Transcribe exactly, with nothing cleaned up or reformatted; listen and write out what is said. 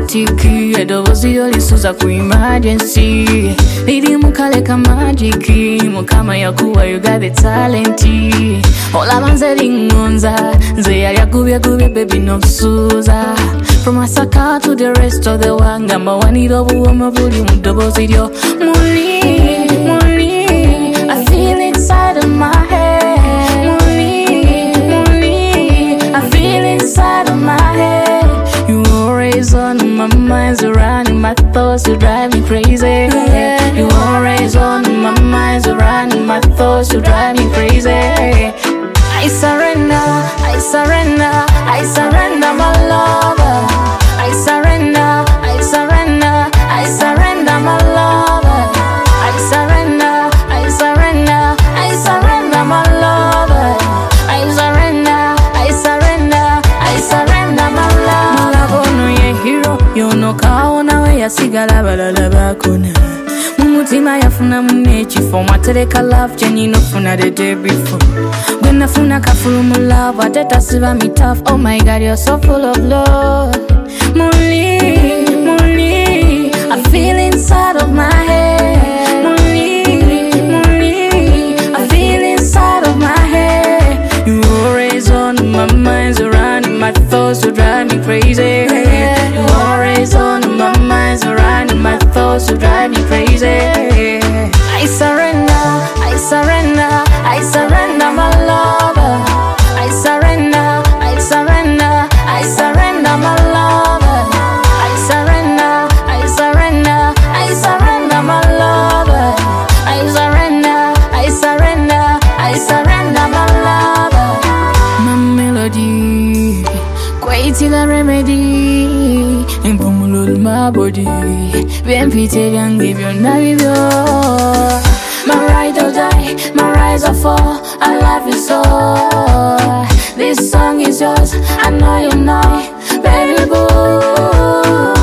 automatic. Edovozi yoli suza ku emergency. Lady mukale ka magic. Mukama yakuwa you got the talent. Ola manzeli ngonza. Nze yali akubye kubye baby no suza. From Asaka to the rest of the world, ngamba wanira obuwoma buli mu ddoboozi lyo. Muli, muli, I feel inside of my head. Muli, muli, I feel inside of my head. You always on my mind, surrounding my thoughts, you drive me crazy. You always on my mind, surrounding my thoughts, you drive me crazy. I surrender, I surrender, I surrender my lover. I surrender, I surrender, I surrender my lover. I surrender, I surrender, I surrender my lover. I surrender, I surrender, I surrender my lover. Love no ye hero, you no kaona we yasigala balala bakona. Mumutima yafuna munechi for matereka love jenny no funa the day before. When I funa kafulu mu love, ateta siva me tough. Oh my God, you're so full of love. Muli, muli, I feel inside of my head. Muli, muli, I feel inside of my head. You always on my mind, surrounding my thoughts, you drive me crazy. You always on my mind, surrounding my thoughts, you drive me crazy. I surrender, I surrender, I surrender my lover. I surrender, I surrender, I surrender my lover. I surrender, I surrender, I surrender my lover. I surrender, I surrender, I surrender my lover. My melody, quite la remedy. Impumulul my body, bien pite young give you navio. My ride or die, my rise or fall, I love you so. This song is yours, I know you know, baby boo.